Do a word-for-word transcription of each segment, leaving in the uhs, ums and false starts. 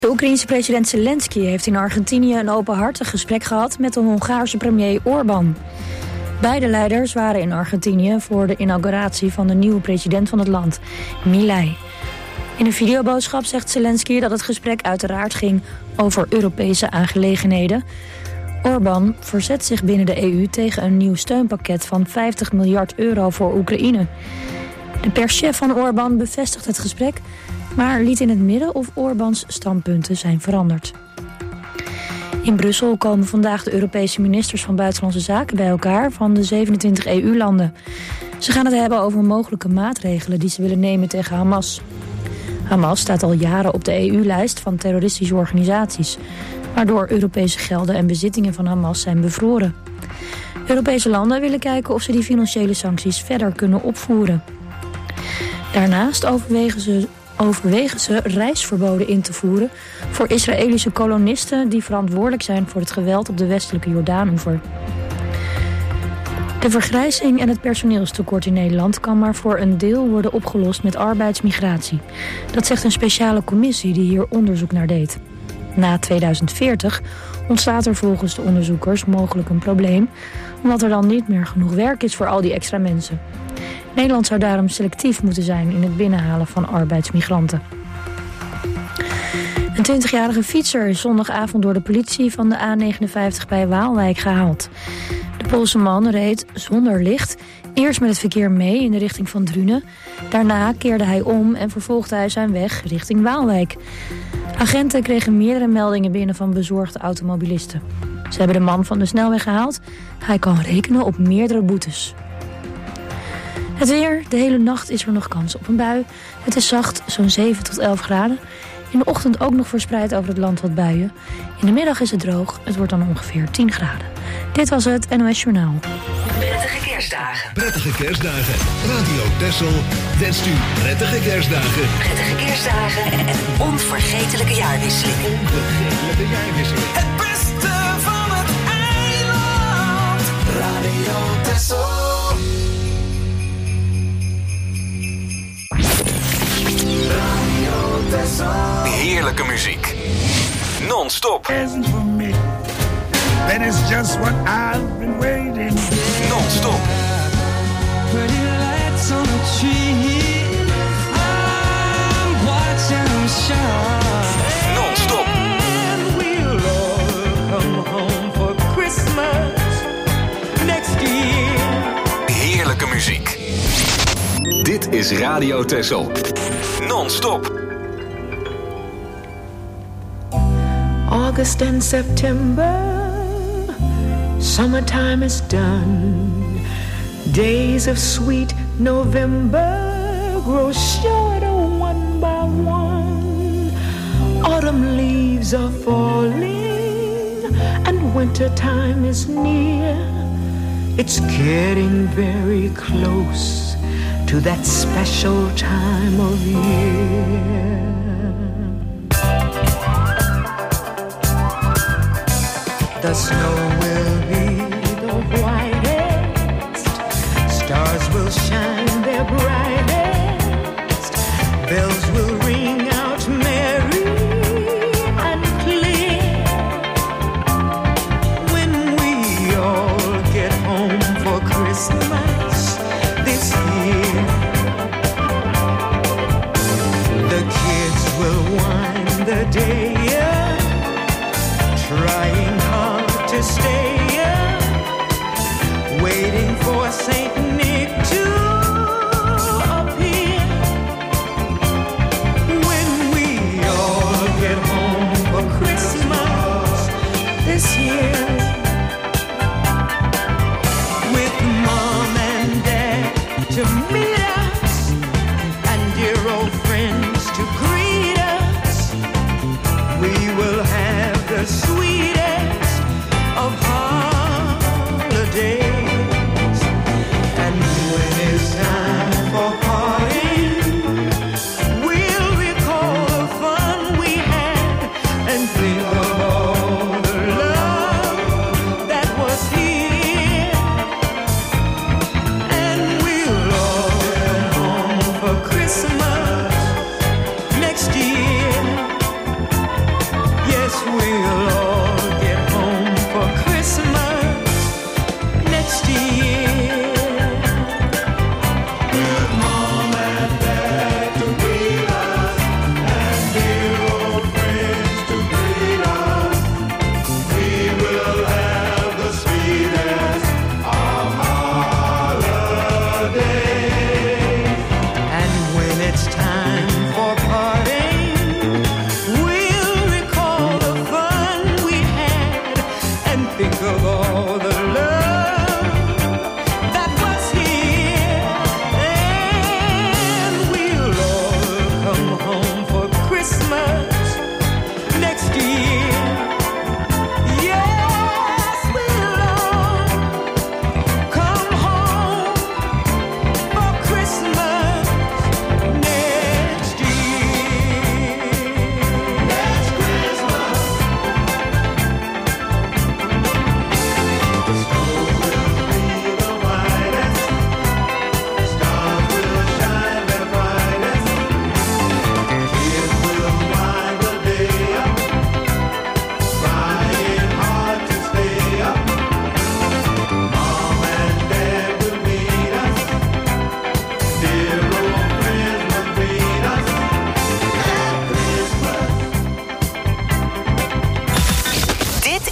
De Oekraïense president Zelensky heeft in Argentinië een openhartig gesprek gehad met de Hongaarse premier Orbán. Beide leiders waren in Argentinië voor de inauguratie van de nieuwe president van het land, Milei. In een videoboodschap zegt Zelensky dat het gesprek uiteraard ging over Europese aangelegenheden. Orbán verzet zich binnen de E U tegen een nieuw steunpakket van vijftig miljard euro voor Oekraïne. De perschef van Orbán bevestigt het gesprek, maar liet in het midden of Orbáns standpunten zijn veranderd. In Brussel komen vandaag de Europese ministers van Buitenlandse Zaken bij elkaar van de zevenentwintig E U-landen. Ze gaan het hebben over mogelijke maatregelen die ze willen nemen tegen Hamas. Hamas staat al jaren op de E U-lijst van terroristische organisaties, waardoor Europese gelden en bezittingen van Hamas zijn bevroren. Europese landen willen kijken of ze die financiële sancties verder kunnen opvoeren. Daarnaast overwegen ze, overwegen ze reisverboden in te voeren voor Israëlische kolonisten die verantwoordelijk zijn voor het geweld op de westelijke Jordaanoever. De vergrijzing en het personeelstekort in Nederland kan maar voor een deel worden opgelost met arbeidsmigratie. Dat zegt een speciale commissie die hier onderzoek naar deed. Na tweeduizend veertig ontstaat er volgens de onderzoekers mogelijk een probleem, omdat er dan niet meer genoeg werk is voor al die extra mensen. Nederland zou daarom selectief moeten zijn in het binnenhalen van arbeidsmigranten. Een twintigjarige fietser is zondagavond door de politie van de A negenenvijftig bij Waalwijk gehaald. De Poolse man reed zonder licht eerst met het verkeer mee in de richting van Drunen. Daarna keerde hij om en vervolgde hij zijn weg richting Waalwijk. Agenten kregen meerdere meldingen binnen van bezorgde automobilisten. Ze hebben de man van de snelweg gehaald. Hij kan rekenen op meerdere boetes. Het weer. De hele nacht is er nog kans op een bui. Het is zacht, zo'n zeven tot elf graden. In de ochtend ook nog verspreid over het land wat buien. In de middag is het droog. Het wordt dan ongeveer tien graden. Dit was het N O S Journaal. Prettige kerstdagen. Prettige kerstdagen. Radio Texel wenst u prettige kerstdagen. Prettige kerstdagen en een onvergetelijke jaarwisseling. Onvergetelijke jaarwisseling. Het beste van het eiland. Radio Texel. Radio Texel. Heerlijke muziek. Non-stop. Isn't for me. That is just what I've been waiting for. Non-stop. Pretty lights on a tree. I'm watching them shine. Non-stop. And we'll all come home for Christmas next year. Heerlijke muziek. Dit is Radio Texel. Non-stop. August and September, summertime is done. Days of sweet November grow shorter one by one. Autumn leaves are falling and wintertime is near. It's getting very close to that special time of year. The snow will be the whitest, stars will shine their brightest, bells will ring out merry and clear. When we all get home for Christmas this year, the kids will wind the day up, trying hard to stay up, waiting for Saint Nick to appear. When we all get home for Christmas this year, with Mom and Dad to meet us and dear old friends to greet us, we will have the sweetest of hearts.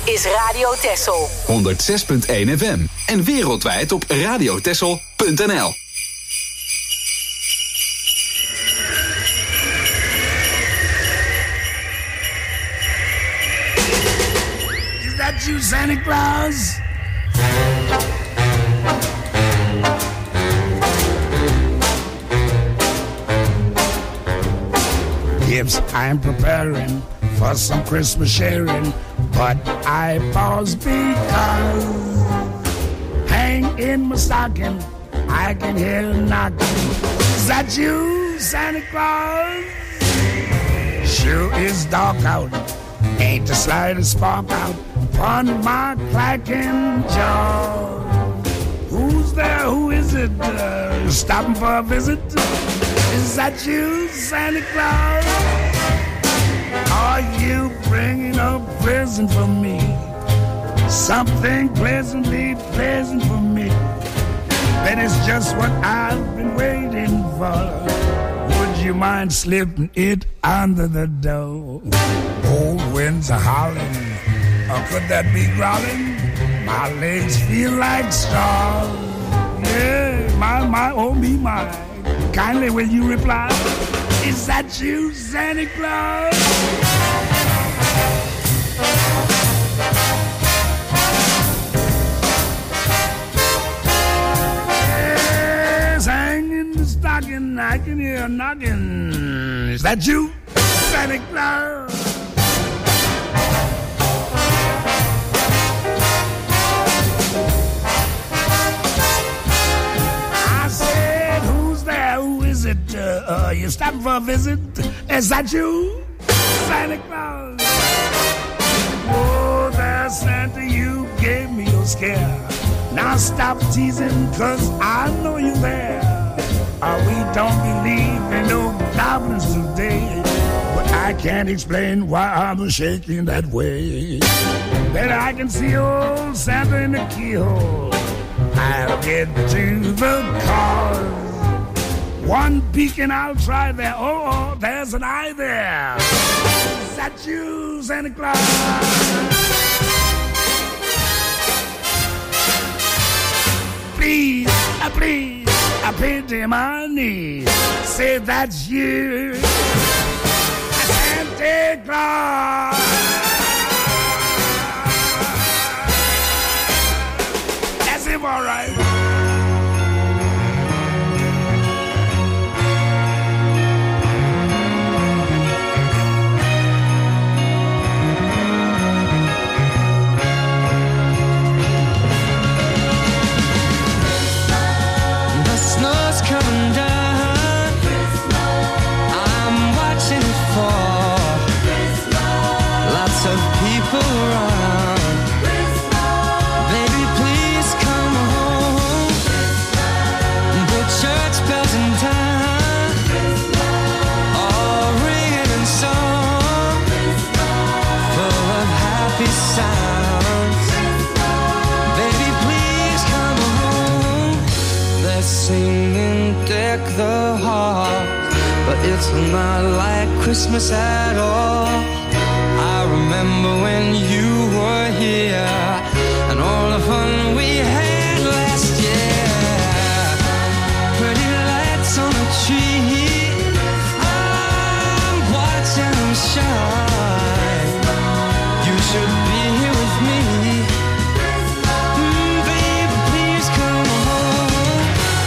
is Radio Texel. honderd zes punt één F M. En wereldwijd op radiotexel punt n l. Is that you, Santa Claus? Gifts I'm preparing for some Christmas sharing, but I pause because hang in my stocking, I can hear knocking. Is that you, Santa Claus? Sure is dark out, ain't the slightest spark out on my clacking jaw. Who's there? Who is it? Uh, stopping for a visit? Is that you, Santa Claus? Are you bringing a present for me? Something pleasantly pleasant for me. That is just what I've been waiting for. Would you mind slipping it under the door? Old winds are howling, or could that be growling? My legs feel like straw. Yeah, my, my, oh me, my. Kindly will you reply? Is that you, Santa Claus? Yes, hanging the stocking, I can hear a knocking. Is that you, Santa Claus? Uh, uh, you stopping for a visit? Is that you, Santa Claus? Oh, there, Santa, you gave me your scare. Now stop teasing, cause I know you're there. Uh, we don't believe in no goblins today, but I can't explain why I'm shaking that way. Then I can see old Santa in the keyhole. I'll get to the cause. One peek and I'll try there. Oh, oh, there's an eye there. Is that you, Santa Claus? Please, uh, please, I pity my knees. Say that's you, Santa Claus. That's him, all right. Coming down, I'm watching it fall. Lots of people around. Baby, please come home. The church bells in town, all ringing in song, full of happy sounds. Baby, please come home. They're singing Deck the Halls, but it's not like Christmas at all. I remember when you were here and all the fun we had last year. Pretty lights on a tree, I'm watching them shine. You should be here with me. Mm, baby, please come home.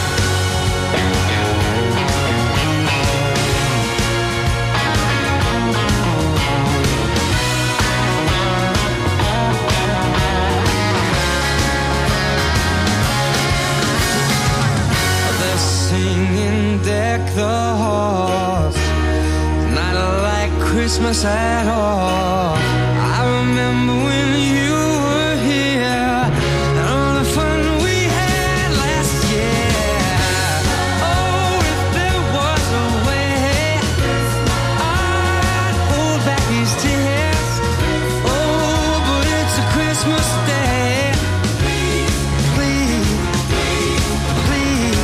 Deck the halls, not like Christmas at all. I remember when you were here and all the fun we had last year. Oh, if there was a way, I'd hold back these tears. Oh, but it's a Christmas day. Please, please, please, please.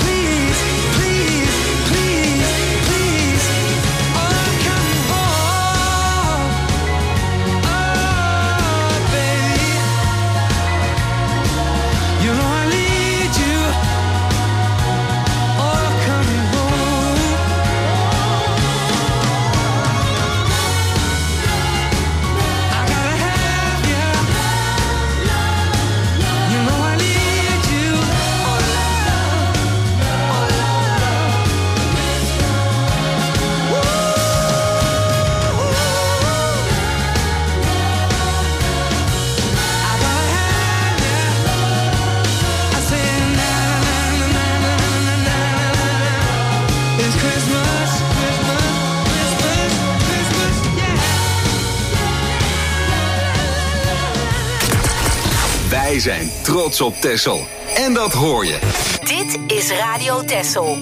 Please, please, please, oh, come home. Wij zijn trots op Texel. En dat hoor je. Dit is Radio Texel.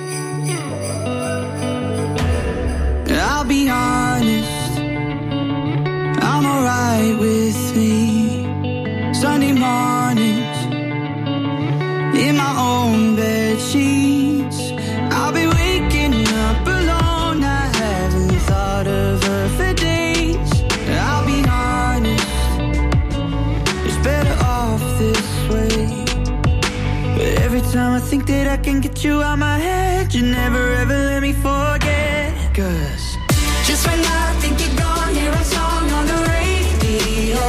I'll be honest, I'm alright with me. Sunday mornings, in my own bed sheets. I'll be waking up alone, I haven't thought of her for days. I'll be honest, it's better off this way. But every time I think that I can get you out my head, you never ever let me forget. Cause just when I think you're gone, hear a song on the radio.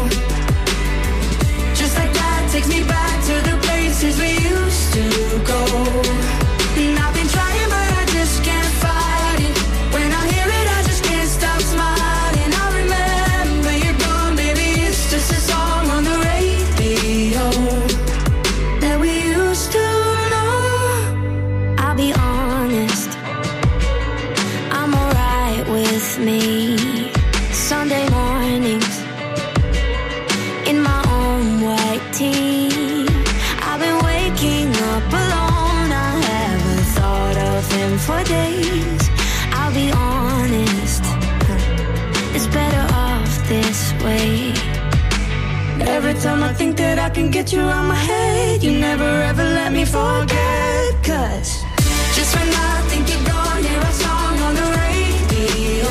Just like that takes me back to the places we used to go. And I've been trying but I just can't fight it. When I hear it I just can't stop smiling. I remember you're gone, baby, it's just a song on the radio that we used to know. I'll be honest, I'm alright with me. Sunday mornings, in my own white tee. I've been waking up alone, I haven't thought of him for days. I'll be honest, it's better off this way. Every time I think that I can get you out my head, you never ever let me forget. Cause just when I think you're gone, hear a song on the radio.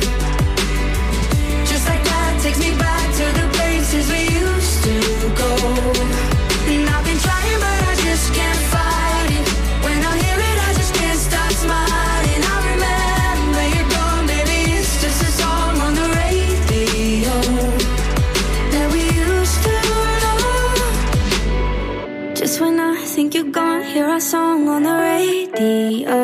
Just like that takes me back to the places we used to go. And I've been trying but I just can't fight it. When I hear it I just can't stop smiling. I remember you're gone, baby, it's just a song on the radio that we used to know. Just when I think you're gone, hear a song on the radio.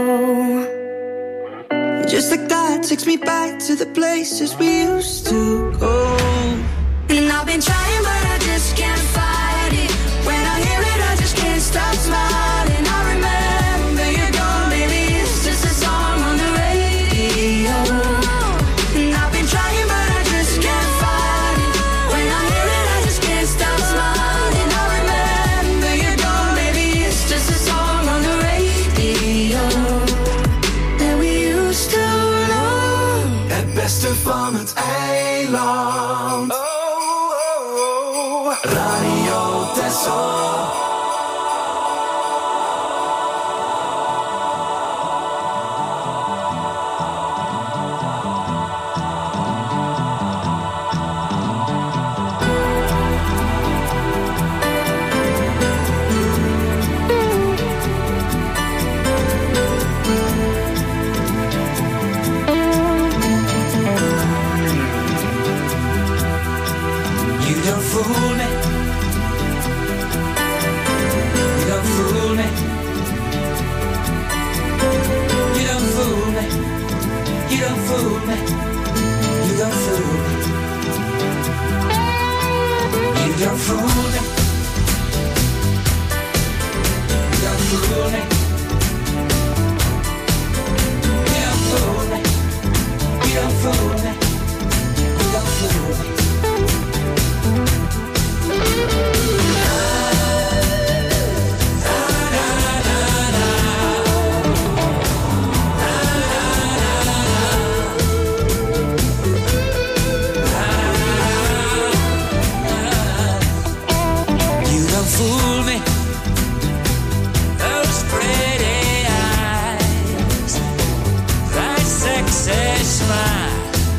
Just like that takes me back to the places we used to go. And I've been trying but I just can't fight it. When I hear it I just can't stop smiling. I remember you're gone, baby, it's just a song on the radio. And I've been trying but I just can't fight it. When I hear it I just can't stop smiling. I remember you're gone, baby, it's just a song on the radio that we used to know. Het beste van het eiland. Oh, oh, oh. Radio Texel. You don't fool me. You don't fool me. You don't fool me. You don't fool me. You don't fool me. You don't fool me. You don't fool me. You don't fool me. You don't fool me. You don't fool me. You don't fool me. Those pretty eyes, that sexy smile.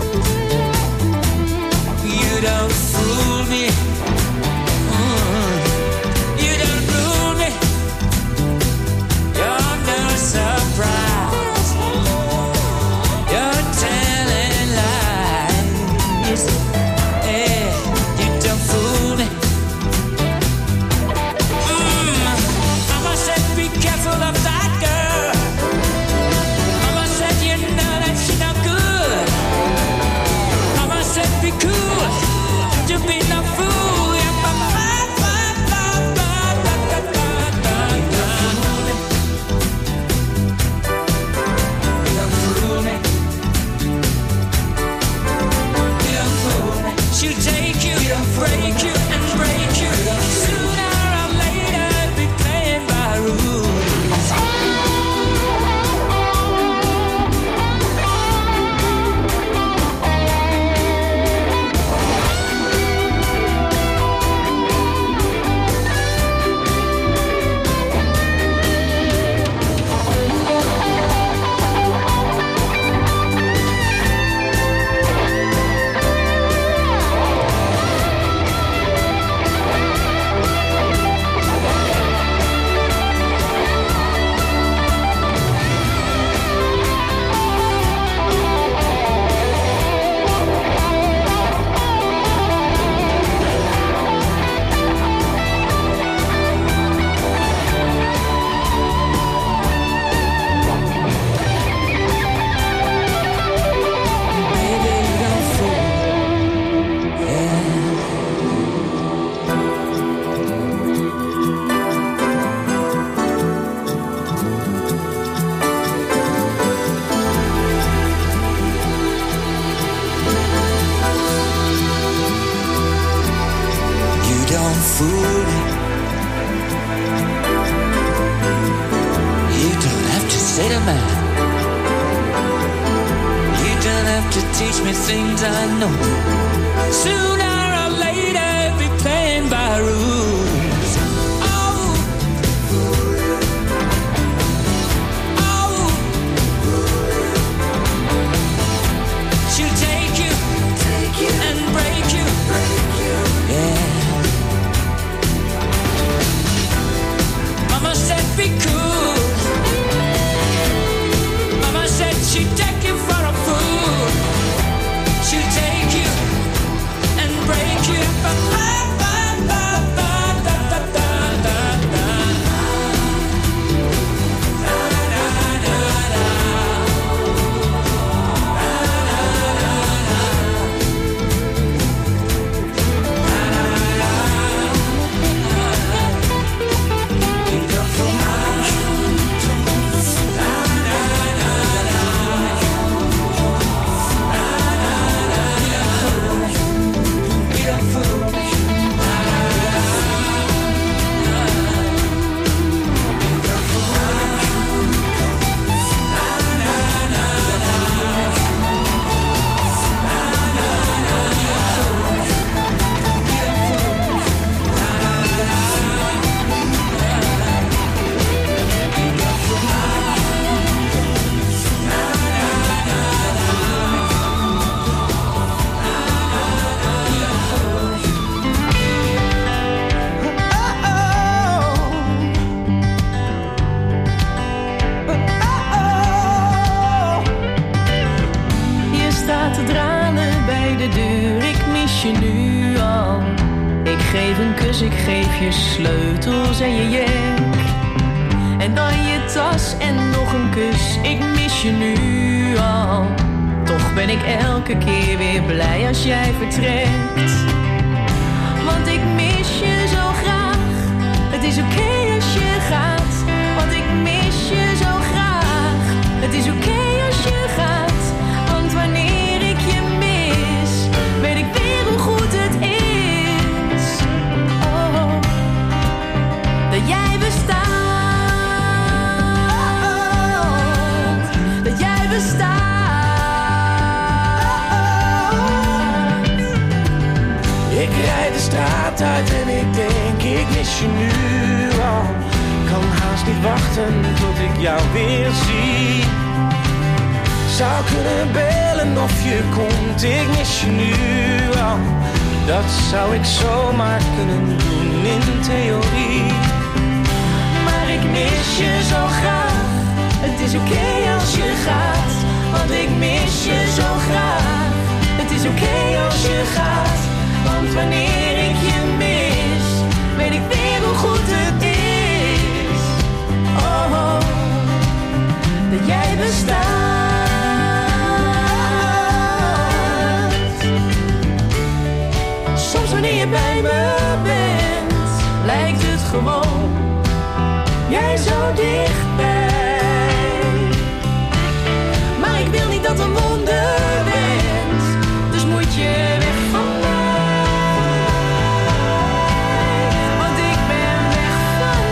You don't fool me. Mm. You don't fool me. You're no surprise. You're telling lies. Hey, you don't fool me. Mm. Mama said be careful of that girl. Mama said you know that she's no good. Mama said be cool. You be no fool. Yeah, ba, ba, ba, ba, ba, ba, ba, ba, ba. You don't fool me. You don't fool me. She'll take you, break you, and break you. me things I know. Sooner or later, be playing by rules. Oh, oh, she'll take you, take you and break you, break you. Yeah. Mama said be cool. Mama said she'd take you for a fool. She'll take you and break you. Ba, ba, ba, ba, ba, da, da, da, da, da. Da, da, da, da. geef een kus, ik geef je sleutels en je jek. En dan je tas en nog een kus, ik mis je nu al. Toch ben ik elke keer weer blij als jij vertrekt. Want ik mis je zo graag, het is oké okay als je gaat. Want ik mis je zo graag, het is oké okay als je gaat. Want wanneer ik je mis, weet ik weer hoe goed het is. Oh, dat jij bestaat, dat jij bestaat. Ik rijd de straat uit en ik denk, ik mis je nu al. Kan haast niet wachten tot ik jou weer zie. Zou kunnen bellen of je komt, ik mis je nu al. Dat zou ik zomaar kunnen doen in theorie. Maar ik mis je zo graag, het is oké okay als je gaat. Want ik mis je zo graag, het is oké okay als je gaat. Want wanneer ik je mis, weet ik weer hoe goed het is. Oh, oh, dat jij bestaat. Soms wanneer je bij me bent, lijkt het gewoon, jij zo dichtbij. Maar ik wil niet dat een wonder bent, dus moet je weg van mij. Want ik ben weg van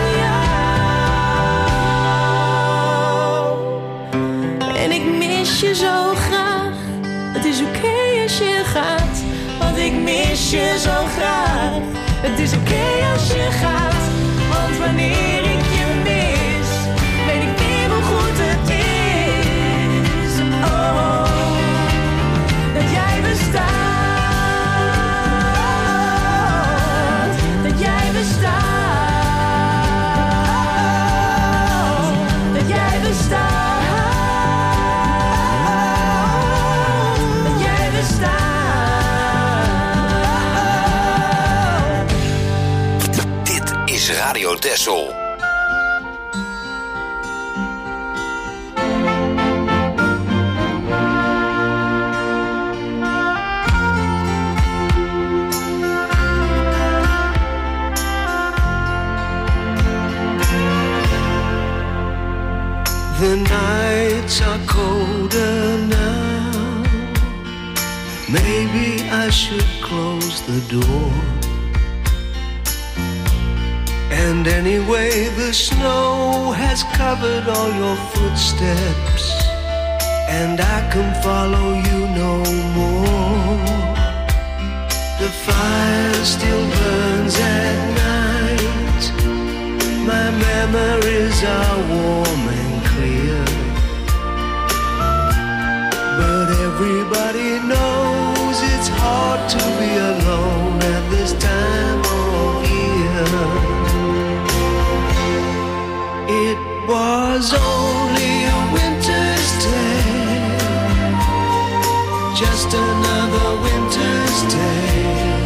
jou. En ik mis je zo graag, het is oké okay als je gaat. Want ik mis je zo graag, het is oké okay als je gaat. Want wanneer ik je mis, weet ik weer hoe goed het is. Oh, dat jij bestaat, dat jij bestaat, dat jij bestaat, dat jij bestaat. Radio Texel. The nights are colder now. Maybe I should close the door. And anyway, the snow has covered all your footsteps, and I can follow you no more. The fire still burns at night. My memories are warm and clear, but everybody knows it's hard to be alone at this time of year. It was only a winter's day, just another winter's day.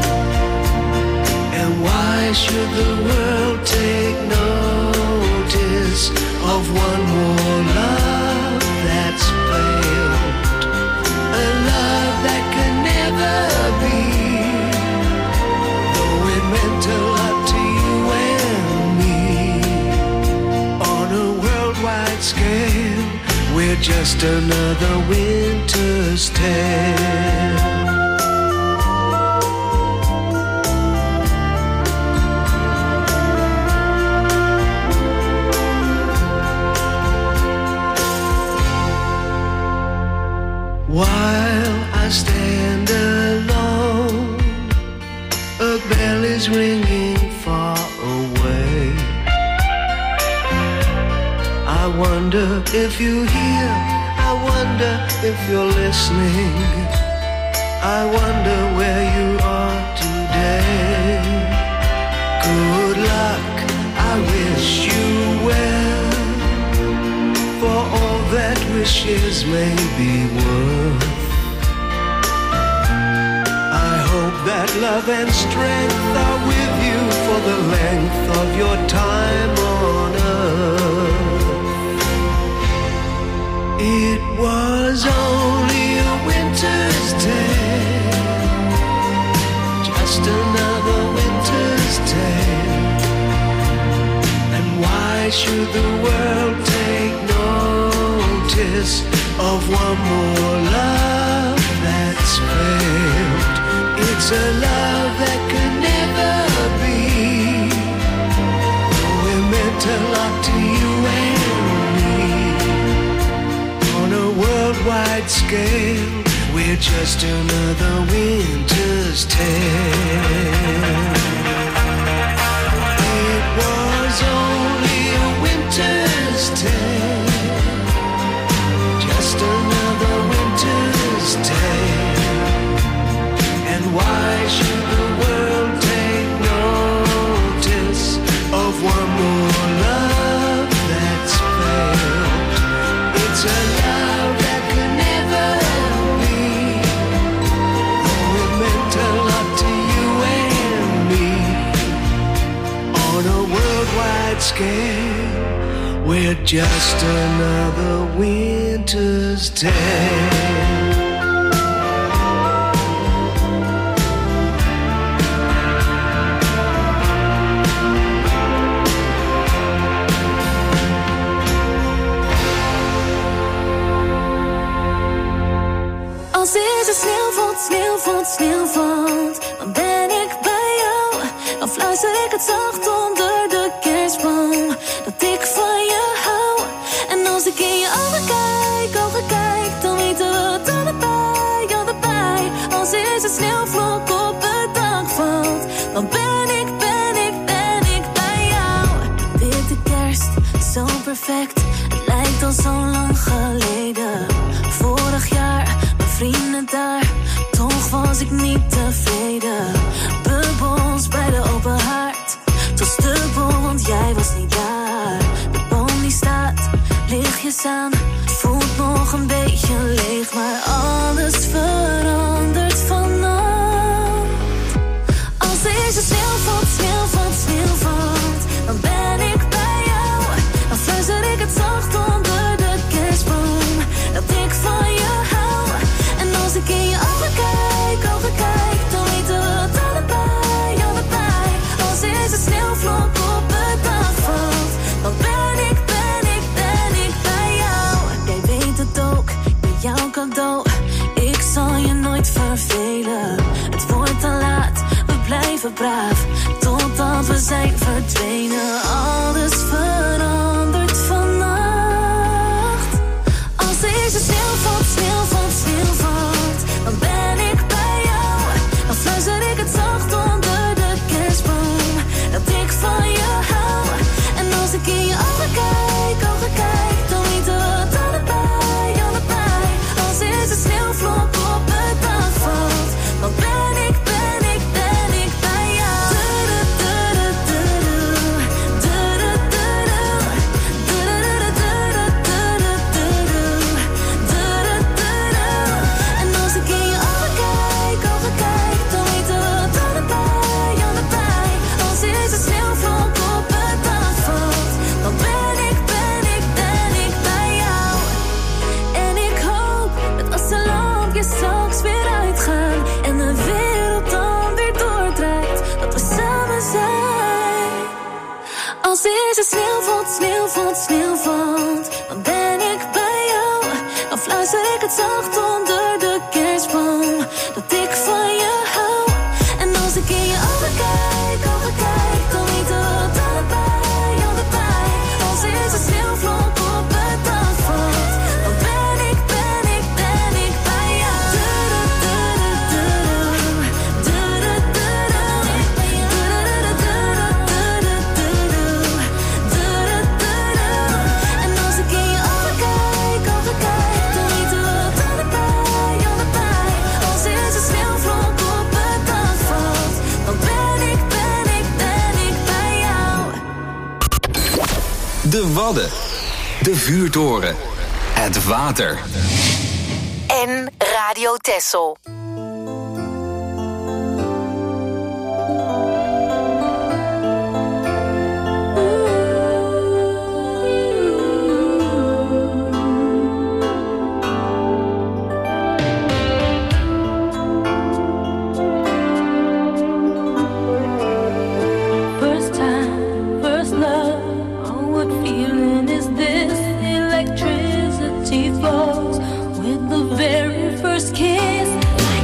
And why should the world take notice of one more love that's failed? A love that can never be, though it meant a lot to you and me. On a worldwide scale, we're just another winter's tale. While I stand alone, a bell is ringing far away. I wonder if you hear, I wonder if you're listening. I wonder where you are today. Good luck, I wish you well, for all that wishes may be worth. I hope that love and strength are with you for the length of your time on earth. It was only a winter's day, just another winter's tale. And why should the world take notice of one more love that's failed? It's a love that could never be, though it meant a lot to you and me. On a worldwide scale, we're just another winter's tale. It was only a winter's tale, just another winter's tale. And why should the world take notice of one more love that's failed? It's a love that could never be, though it meant a lot to you and me. On a worldwide scale, we're just another winter's tale. Als deze sneeuw valt, sneeuw valt, sneeuw valt, dan ben ik bij jou. Dan fluister ik het zacht onder de kerstboom, dat ik van je hou. En als ik in je ogen kijk, ogen kijk, dan weten we het allebei, allebei. Als deze sneeuwvlok op het dak valt, dan ben ik, ben ik, ben ik bij jou. Witte kerst, zo perfect, het lijkt al zo lang geleden. Vorig jaar, vrienden daar, toch was ik niet tevreden. Bubbels bij de open haard, het was dubbel, want jij was niet daar. De boom die staat, lichtjes aan, voelt nog een beetje leeg, maar alles verandert vannacht. Als deze sneeuw valt, sneeuw valt, sneeuw valt, dan ben ik bij jou. Dan fluister ik het zacht onder de kerstboom, dat ik van je hou. Als ik in je ogen kijk, ogen kijk, dan weten we het allebei, allebei. Als deze sneeuwvlok op het dak valt, dan ben ik, ben ik, ben ik bij jou. Jij weet het ook, ik ben jouw cadeau. Ik zal je nooit vervelen. Het wordt te laat, we blijven braaf, totdat we zijn verdwenen. Alles verandert vannacht. Als deze sneeuw valt, valt, sneeuw valt, dan ben ik bij jou. Dan fluister ik het zacht onder de kerstboom, dat ik van je hou. En als ik in je ogen kijk, ogen kijk, dan weten we het allebei, allebei. Als eerste sneeuwvlok op het dak valt, dan ben ik, ben ik, ben ik bij jou. En als ik in je ogen kijk, ogen kijk, dan weten we het allebei, allebei. Als eerste sneeuwvlok op het dak valt, dan ben ik, ben ik, ben ik bij jou. De Wadden. De vuurtoren. Het water. En Radio Texel. First time, first love. Oh, what feeling is this? Electricity flows with the very first kiss.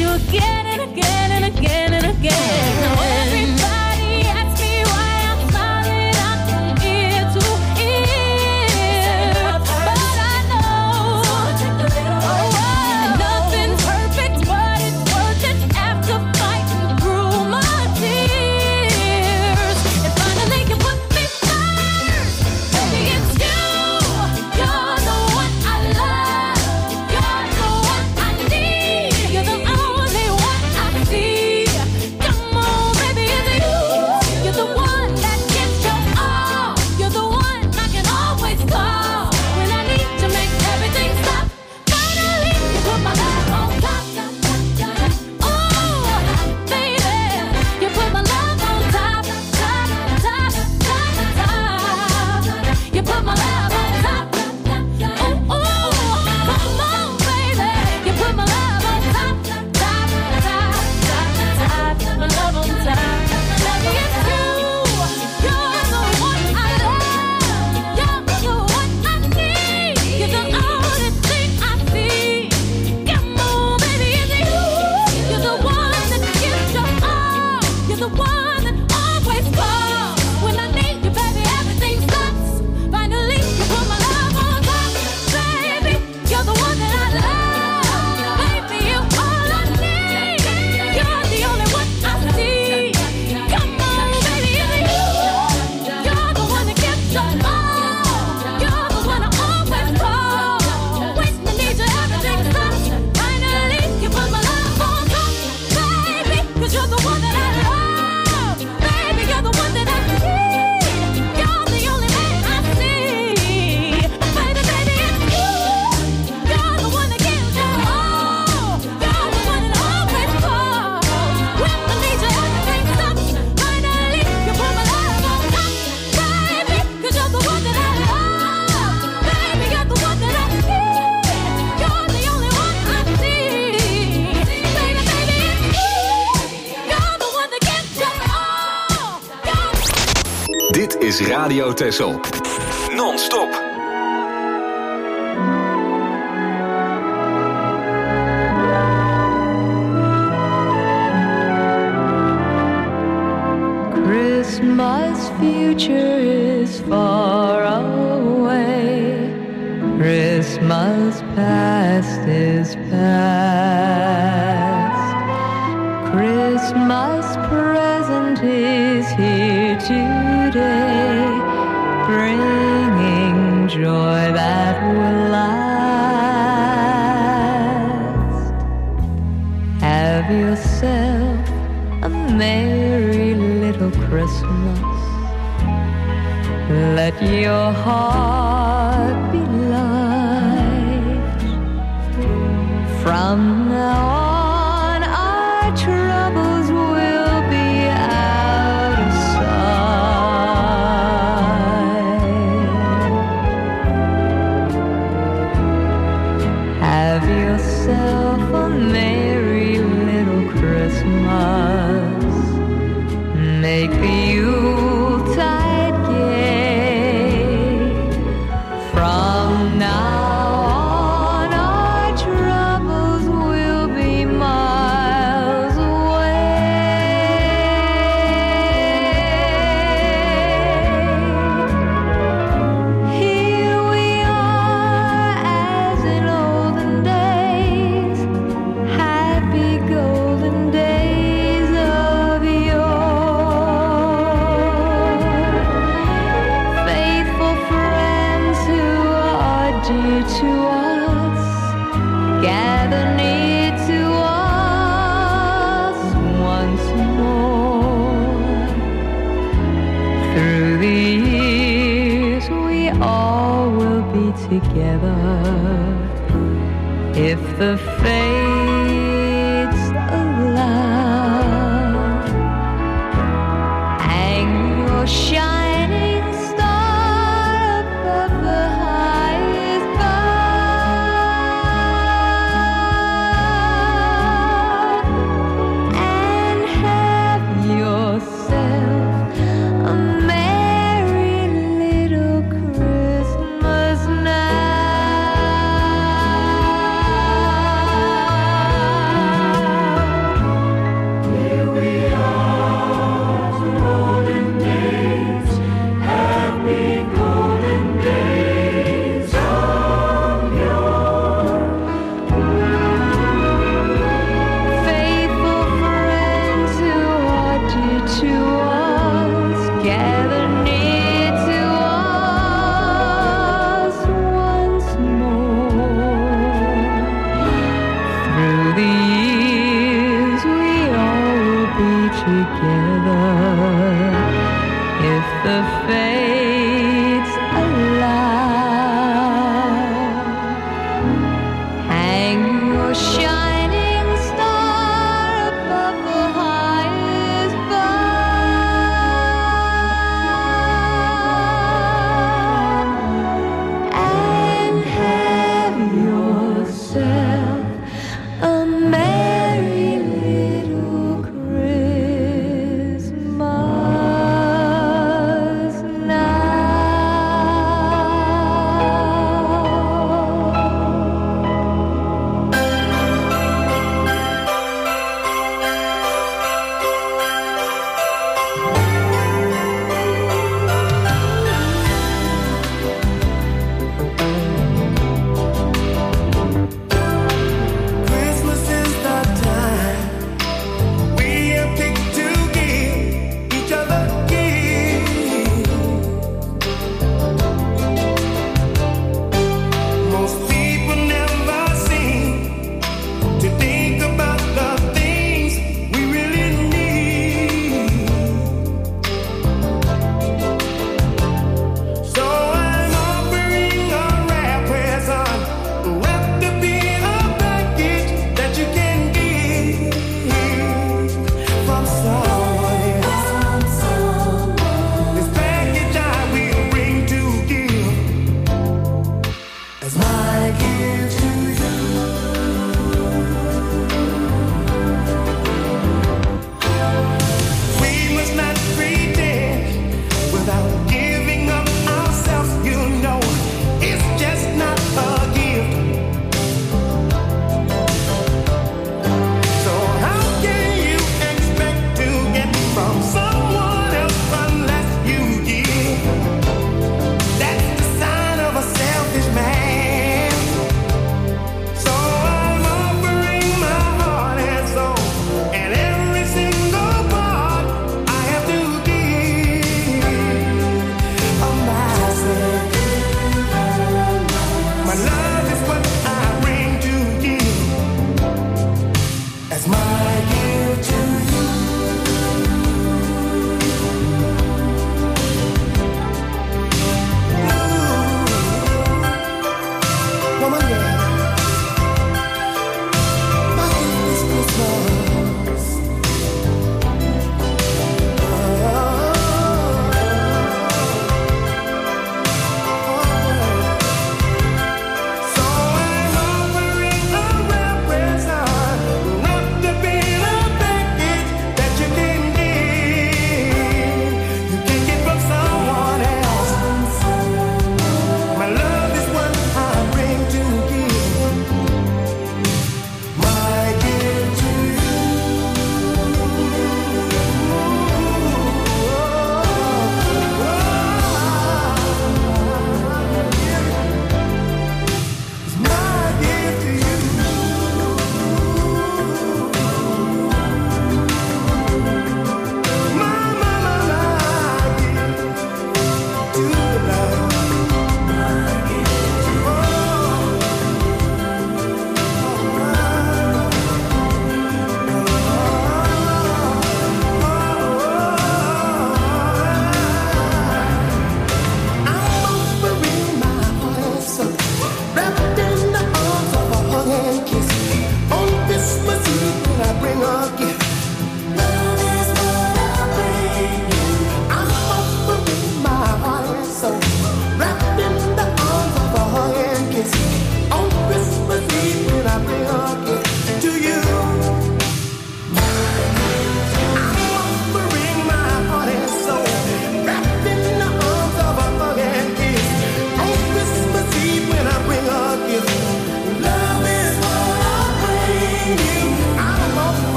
you again and again and again and again. Now everybody asks me why I'm smiling out from ear to ear, but I know oh, nothing's perfect, but it's worth it after fighting through my tears. And finally you put me first, baby, it's you. You're the one I love. You're the one I need. You're the only one I see. Come on, baby, it's you. You're the one that gets your all. You're the one I can always call when I need to make everything stop. Finally, you put my love on top. Oh, baby, you put my love on top, top, top, top, top. You put my love on top. Oh, oh, come on, baby, you put my love on top, top, top, top, top. My love on top. Baby, it's you. You're the one I love. You're the one I need. You're the only thing I see. Come on, baby, it's you. You're the one that gives your all. You're the one that always calls when I need you, baby. Everything stops. Finally, you put my love on top, baby. You're the one that I love, baby. You're all I need. You're the only one I see. Come on, baby, it's you. You're the one that gives your all. You're the one I always call when I need you. Everything stops. Finally, you put my love on top, baby. 'Cause you're the one that I love, baby. You're the one that I need. You're the only man I see. Baby, baby, it's you. You're the one that gives your all. You're the one that always calls when I need you. Everything stops. Finally, you put my love on top, baby. 'Cause you're the one that I love, baby. You're the one that I need. You're the only one I see. Baby, baby, it's you. You're the one that gives your all. You're Dit is Radio Texel. Non-stop. Christmas future is far away. Christmas past is past. Christmas present is here today, bringing joy that will last. Have yourself a merry little Christmas. Let your heart be light. From now on, our troubles will be out of sight. Have yourself a merry little Christmas. Make the Yuletide gay. From now on, our troubles will be miles away. Here we are as in olden days, happy golden days of yore. Faithful friends who are dear to us, gather near to us once more. Through the years we all will be together, if the fates allow. Hang your shining star above the highest bough, and have yourself a merry little Christmas now.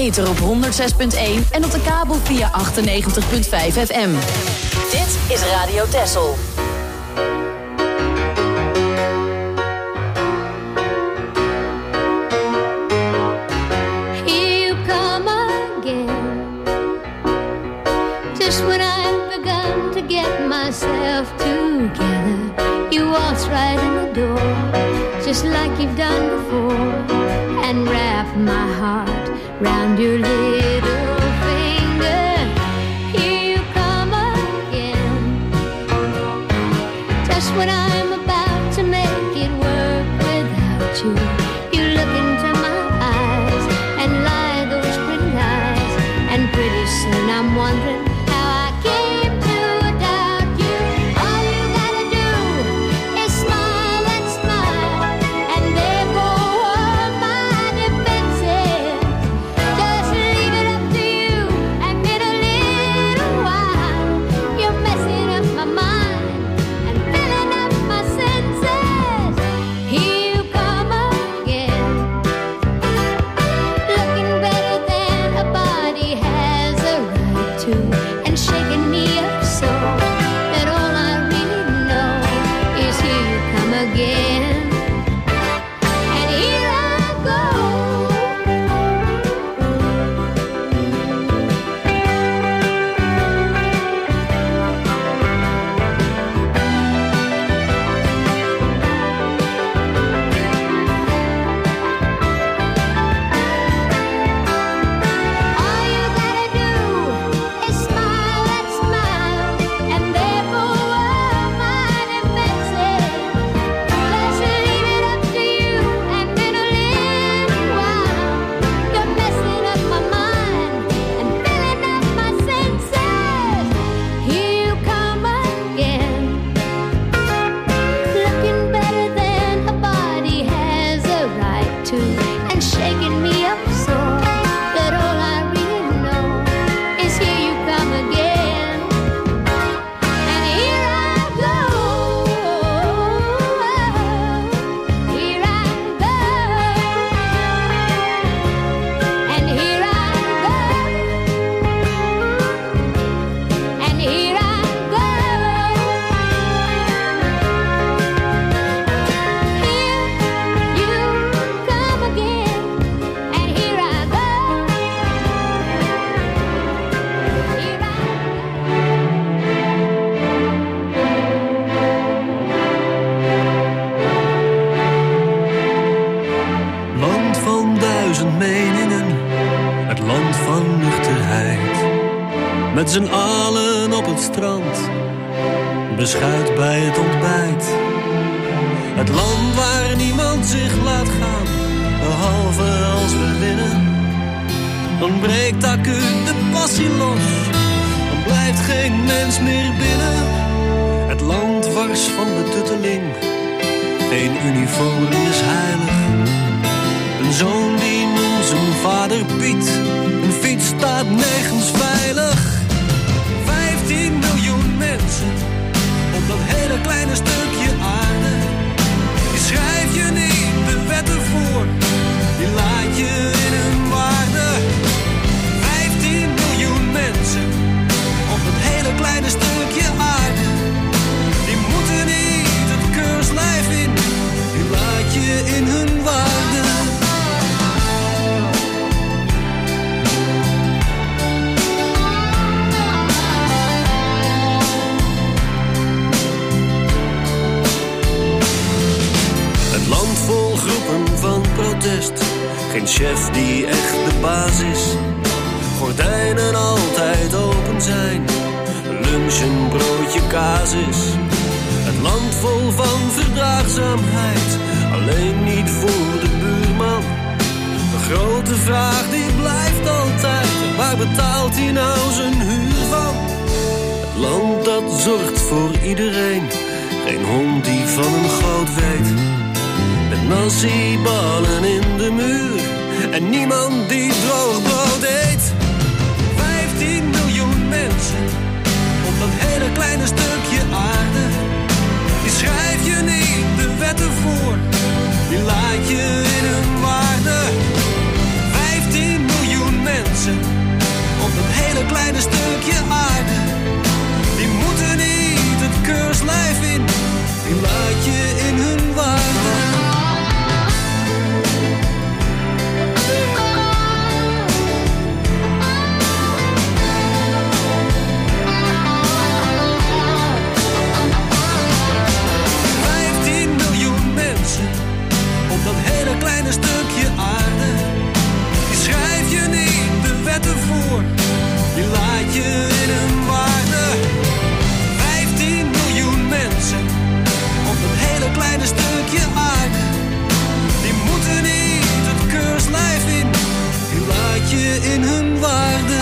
ether op honderd zes punt één en op de kabel via achtennegentig komma vijf F M. Dit is Radio Texel. Here you come again, just when I've begun to get myself together. You waltz right in the door, just like you've done before, and wrap my heart round your little finger. Here you come again, just when I'm about to make it work without you. You look into my eyes and lie those pretty lies, and pretty soon I'm wondering how I came to doubt you. All you gotta do is smile and smile, and there go all my defenses. Just leave it up to you, and in a little while you're messing up my mind and filling up my senses. Here you come again, looking better than a body has a right to, and shaking me up so that all I really know is here you come again. And here I go. All you gotta do is smile and smile, and there go all my defenses. Just leave it up to you, and in a little while you're messing up my mind and filling up my senses. Here you come again, looking better than a body has a right to, and shaking me up so that all I really know is here you come again. And here I go, here I go, and here I go, and here I go. Here you come again, and here I go, here I Land van duizend meningen, het land van nuchterheid. Met z'n allen op het strand, beschuit bij het ontbijt. Het land waar niemand zich laat gaan, behalve als we winnen. Dan breekt acuut de passie los, dan blijft geen mens meer binnen. Het land wars van de tutteling, geen uniform is heilig. Een zoon die noemt zijn vader Piet, een fiets staat nergens veilig. Vijftien miljoen mensen op dat hele kleine stukje aarde. Die schrijf je niet de wetten voor, die laat je in hun waarde. Vijftien miljoen mensen op dat hele kleine stukje aarde. Die moeten niet het keurslijf in, die laat je in hun waarde. Het land vol groepen van protest, geen chef die echt de baas is. Gordijnen altijd open zijn, lunch een broodje kaas is. Het land vol van verdraagzaamheid, alleen niet voor de buurman. De grote vraag die blijft altijd, waar betaalt hij nou zijn huur van? Het land dat zorgt voor iedereen, geen hond die van een goot weet. Met nasi-ballen in de muur en niemand die droog brood eet. Vijftien miljoen mensen op dat hele kleine stukje aarde. Die schrijf je niet de wetten voor, die laat je in hun waarde. Vijftien miljoen mensen hele kleine stukje aarde. Die moeten niet het keurslijf in, die laat je in hun waarde. Vijftien miljoen mensen op dat hele kleine stukje aarde. Die schrijf je niet de wetten voor, die laat je in hun waarde. Vijftien miljoen mensen op dat hele kleine stukje aarde. Die moeten niet het keurslijf in, die laat je in hun waarde.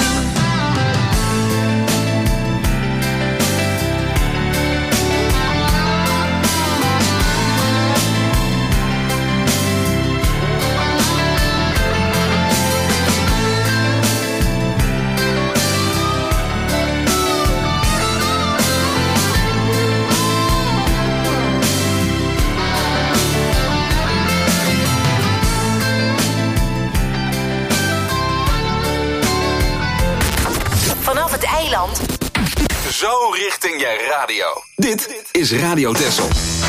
Vanaf het eiland. Zo richting je radio. Dit is Radio Texel.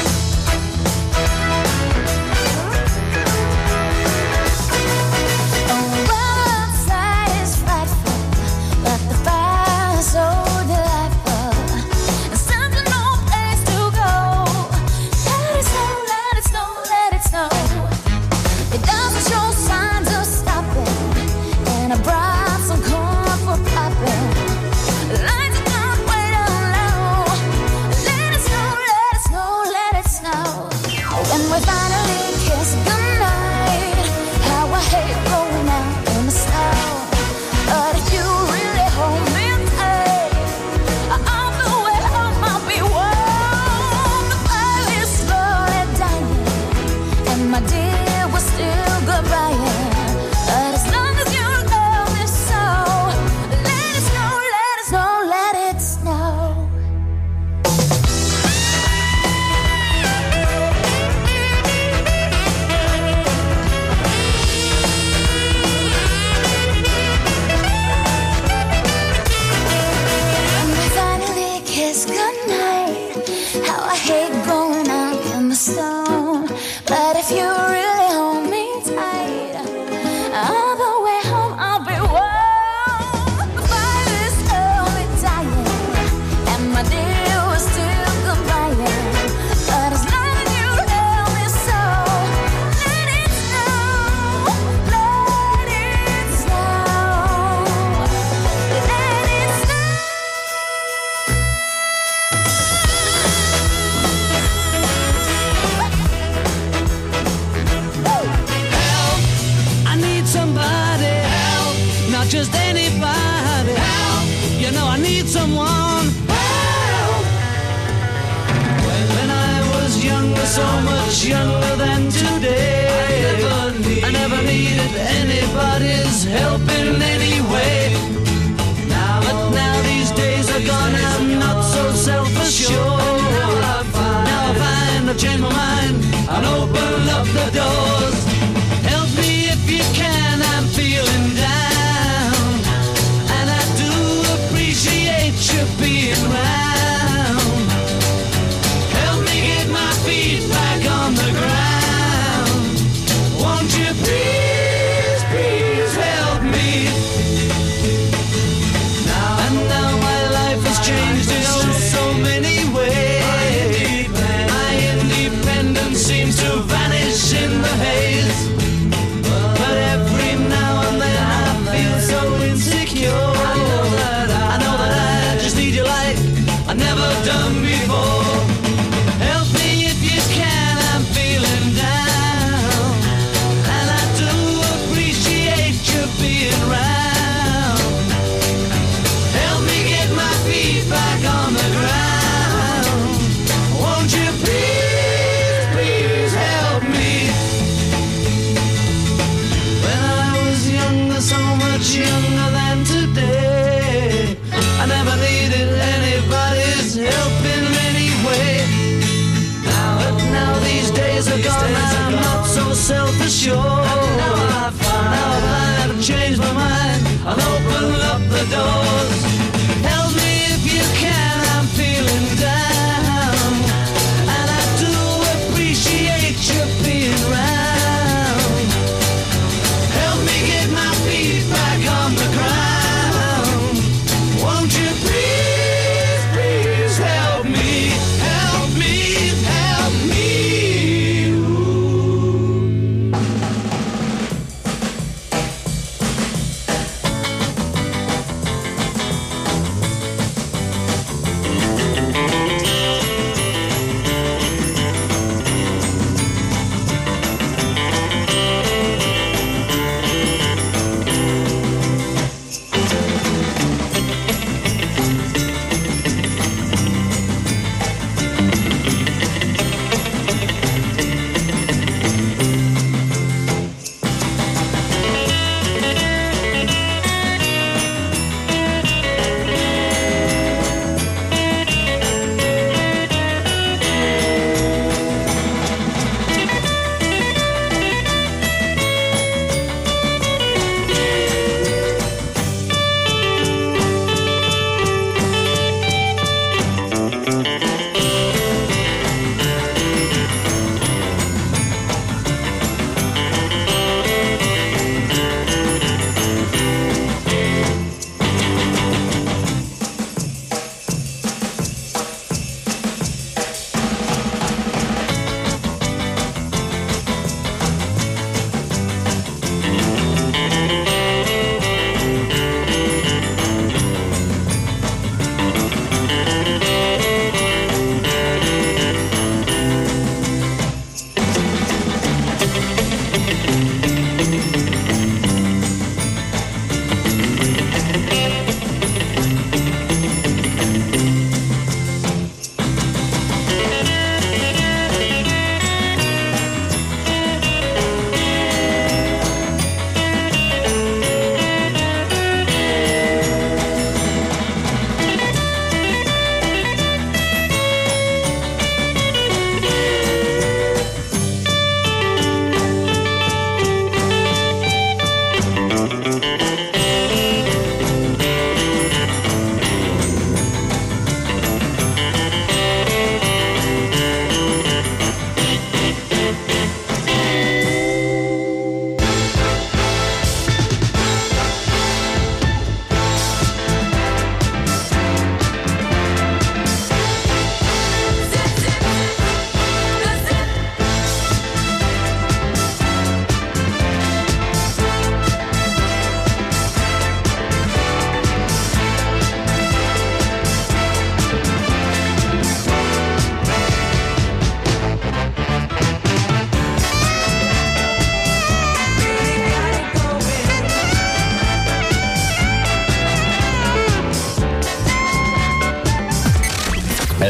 Self-assured. Now I find, now I find I've changed my mind. I'll open up the doors.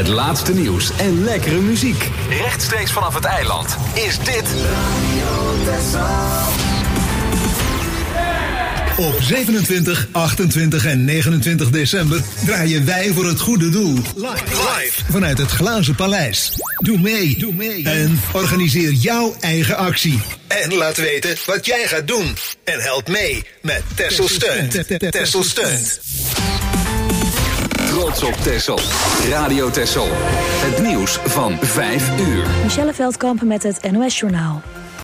Het laatste nieuws en lekkere muziek. Rechtstreeks vanaf het eiland is dit... Op zevenentwintig, achtentwintig en negenentwintig december draaien wij voor het goede doel. Live, live vanuit het Glazen Paleis. Doe mee, doe mee en organiseer jouw eigen actie. En laat weten wat jij gaat doen. En help mee met Texel Steunt. Texel Steunt. Trots op Texel. Radio Texel. Het nieuws van vijf uur. Michelle Veldkamp met het N O S-journaal.